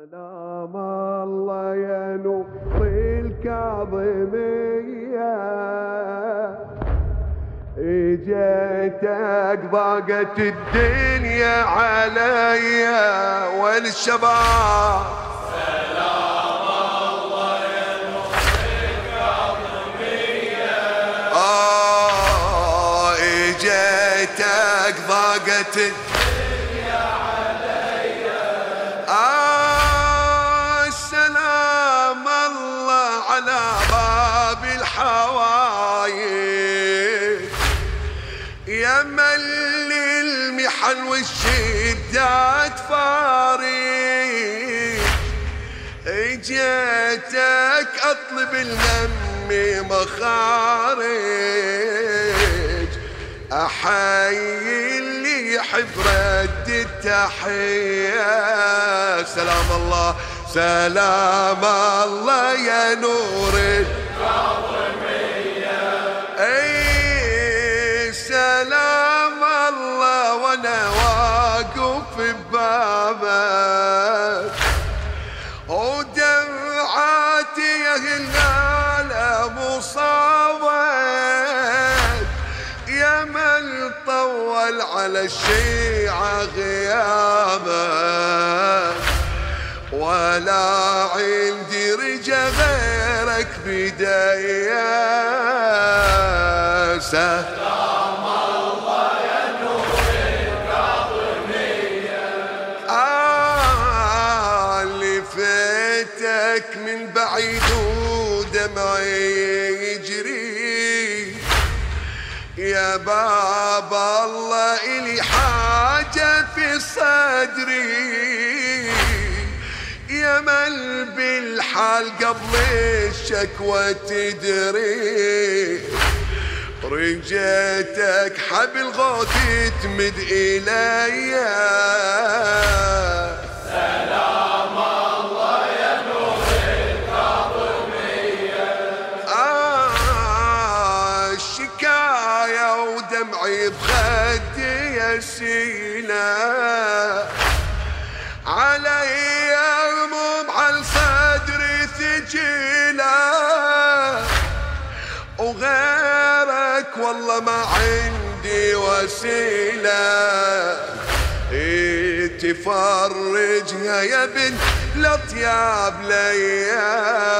سلام الله يا نور الكاظمية، اجيتك ضاقت الدنيا عليا والشباب. سلام الله يا نور الكاظمية، اجيتك ضاقت الدنيا عليا. سلام الله على باب الحوايج، يا من المحن والشدات فارج. اجيتك اطلب الهم مخارج، احيي اللي يحب رد التحية. سلام الله سلام الله يا نور الكاظمية، اي سلام الله وانا واقف ببابك، ودمعاتي يا العالم مصابك، يا من طول على الشيعة غيابك، ولا عندي رجا غيرك بداية. سلام الله يا نور الكاظمية، اللي فاتك من بعيد ودمعي يجري، يا بابا الله إلي حاجة في صدري، يا من بالحال قبل الشكوى تدري، رجيتك حبل غوث تمد إلي. سلام الله يا نور الكاظمية، الشكاية ودمعي بخدي يسينا، علي هموم على صدري ثقيلة، وغيرك والله ما عندي وسيلة تفرجها يا بنت الأطياب ليا.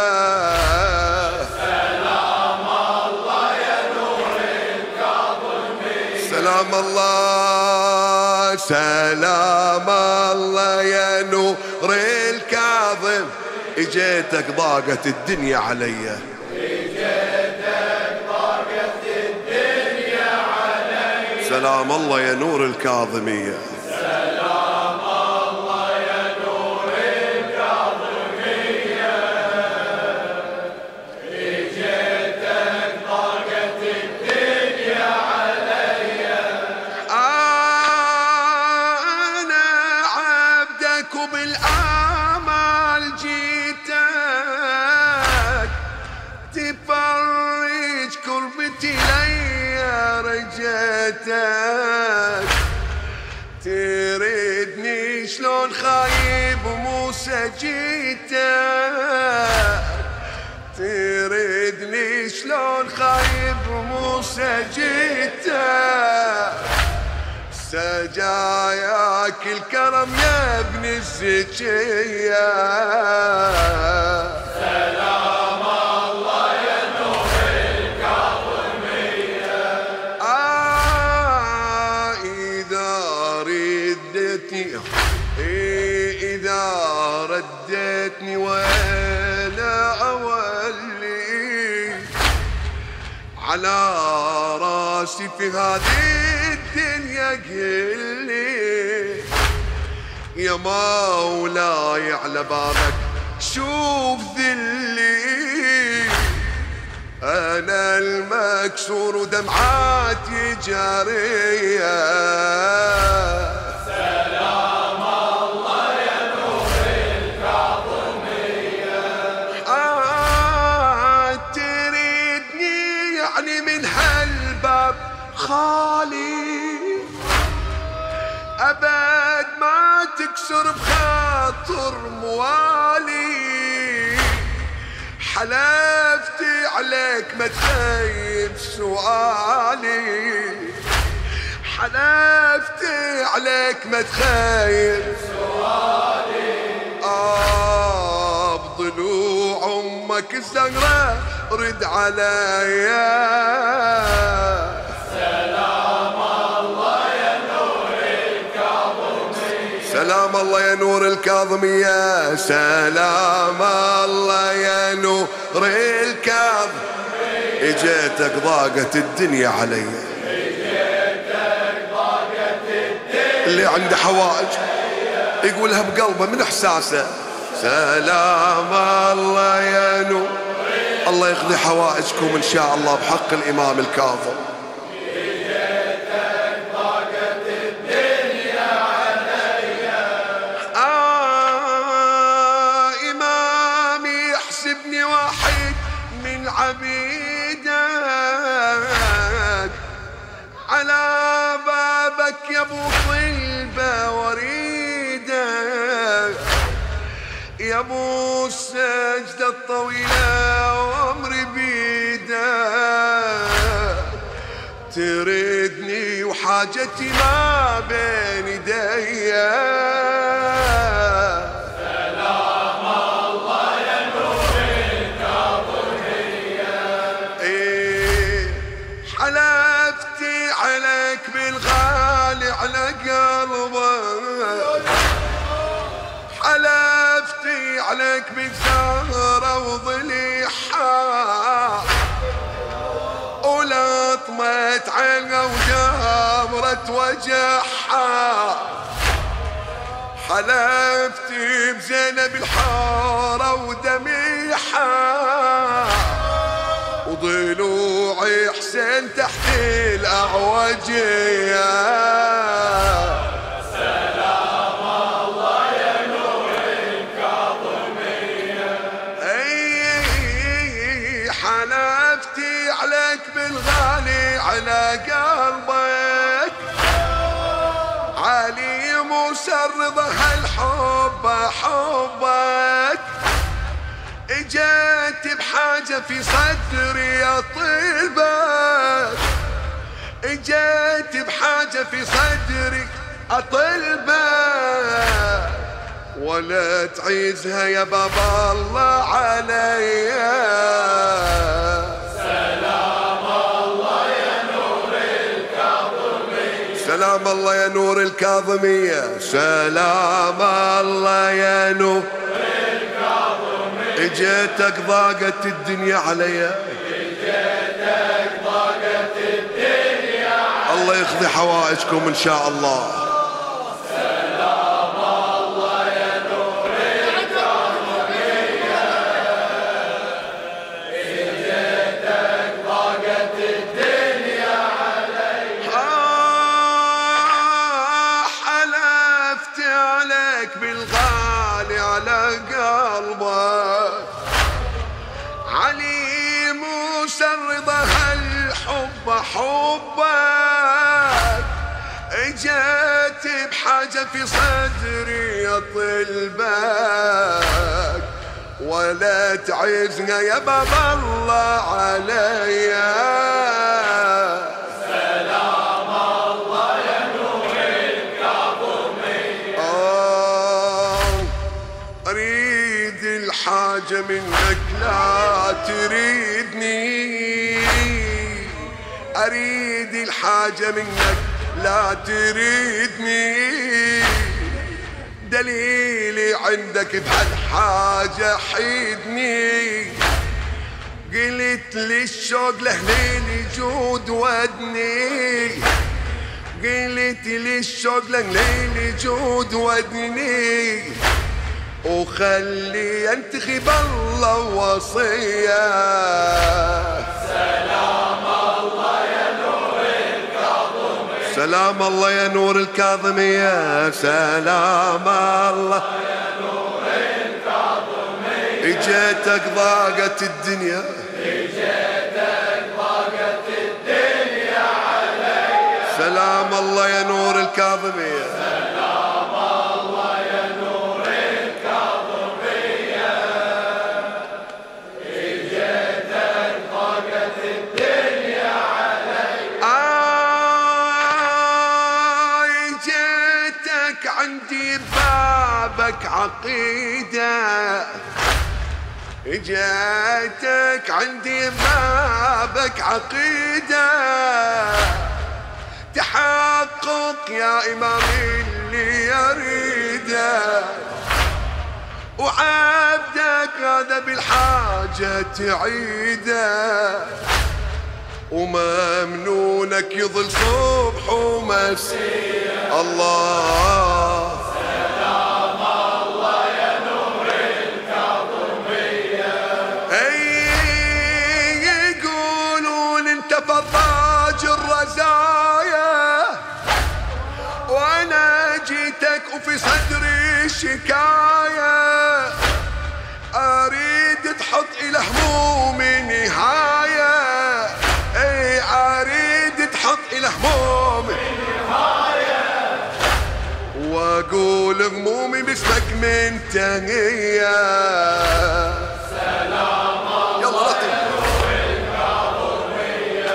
سلام الله يا نور الكاظمية، سلام الله سلام الله يا نور الكاظم، اجيتك ضاقت الدنيا عليا، اجيتك ضاقت الدنيا عليا. سلام الله يا نور الكاظمية. سلام الله يا نور الكاظمية، اجيتك ضاقت الدنيا عليا. أنا عبدك وبالآمال جيتك، تفرج كربتي ليا رجيتك، تردني شلون خايب موسى جيتك، تردني شلون خايب موسى جيتك، سجاياك الكرم يا ابن الزكية. سلام الله يا نور الكاظمية، إذا ردتني إذا ردتني ولا أولي على راسي في هذه الدنيا قلي، يا مولاي على بابك شوف ذلي، أنا المكسور ودمعاتي جارية. سلام الله يا نور الكاظمية، تريدني يعني من هالباب خالي، أبد ما تكسر بخاطر موالي، حلفتي عليك ما تخيب سؤالي، حلفتي عليك ما تخيب سؤالي. بضلوع امك الزهرة رد عليا. سلام الله يا نور الكاظمية، سلام الله يا نور الكاظمية، سلام الله يا نور الكاظمية. اجيتك ضاقت الدنيا علي، اجيتك ضاقت الدنيا، اللي عنده حوائج يقولها بقلبه من احساسه. سلام الله يا نور، الله يقضي حوائجكم ان شاء الله بحق الامام الكاظم. اجيتك ضاقت الدنيا عليا. امامي يحسبني واحد من عبيدك، على بابك يا ابو طلبه وريدك، يا ابو السجده الطويله وامري بيدك، تردني وحاجتي ما بين يدي. سلام الله يا نور الكاظمية، حلفتي عليك بالغالي على قلبك، حلفتي عليك بزهرة وضليحة، ولطمت عينها وجمرت وجحها، حلفتي بزينب الحارة ودميحة، وضلوعي حسين تحت الأعوجية. سلام الله يا نور الكاظمية، حلفتي عليك بالغالي على قلبك، علي مسرضة هالحب حبك، اجيت بحاجة في صدري اطلبك، اجيت بحاجة في صدري اطلبك، ولا تعيزها يا بابا الله عليا. سلام الله يا نور الكاظمية، سلام الله يا نور الكاظمية، سلام الله يا نور الكاظمية. اجيتك ضاقت الدنيا عليا، اجيتك ضاقت الدنيا عليا. الله يقضي حوائجكم ان شاء الله. سلام الله يا نور الكاظمية، اجيتك ضاقت الدنيا عليا. حلفت عليك بالغالي على قلبك، علي مسرضة هالحب حبك، اجيت بحاجة في صدري اطلبك، ولا تعزنا يا بابا الله عليا. سلام الله يا نور الكاظمية، اريد الحاجة منك لا تريدني، اريد الحاجة منك لا تريدني، دليلي عندك بهالحاجة حيدني، قلت لي الشوق لهليل جود ودني، قلت لي الشوق لهليل جود ودني، وخلي انتخب الله وصيه. سلام الله يا نور الكاظمية، سلام الله يا نور الكاظمية، سلام الله يا نور الكاظمية. اجيتك ضاقت الدنيا، اجيتك ضاقت الدنيا عليا. سلام الله يا نور الكاظمية. سلام الله يا نور الكاظمية، بابك عقيدة، جيتك عندي بابك عقيدة، تحقق يا إمامي اللي يريده، وعبدك هذا بالحاجة تعيده، وممنونك يظل صبح ومساء. الله سلام الله يا نور الكاظمية. يقولون انت فراج الرزايا، وانا جيتك وفي صدري شكاية، اريد تحط الى همومي نهاية، اريد تحط الى همومي نهاية، واقول همومي باسمك منتهية. سلام الله يا نور الكاظمية.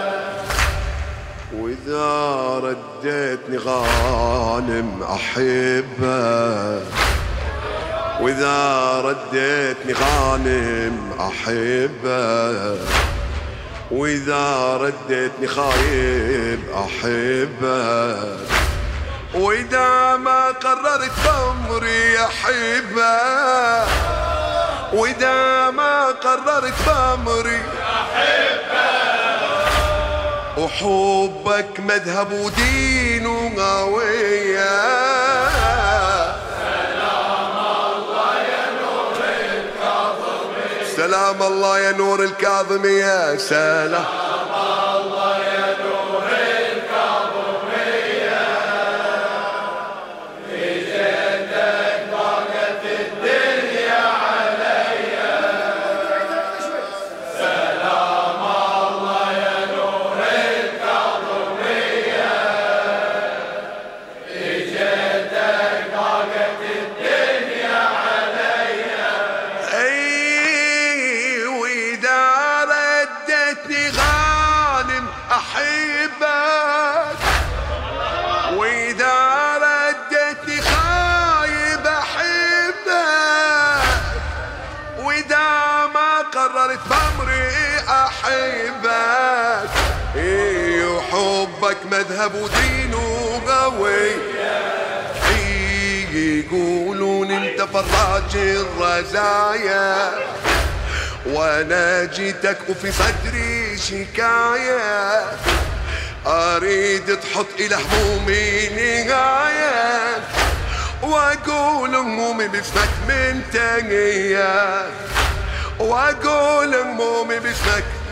واذا رديتني غانم احبك، واذا رديتني غانم احبك، واذا رديتني خايب احبك، واذا ما قررت بامري احبك، واذا ما قررت بامري أحبك، وحبك مذهب ودين وغاوية. سلام الله يا نور الكاظمية. سلام الله يا نور الكاظمية. سلام الله يا نور الكاظمية. في جيتك ضاقت الدنيا عليا. سلام الله يا نور الكاظمية. في جيتك ضاقت الدنيا عليا. اي واذا ردتني غانم احبك، واذا ردتني خايب احبك، واذا ما قررت بامري احبك، اي وحبك مذهب ودين وقوي. يقولون انت فراج الرزايا، وانا جيتك وفي صدري شكاية، اريد تحط الى همومي نهاية، واقول همومي باسمك منتهية، واقول همومي باسمك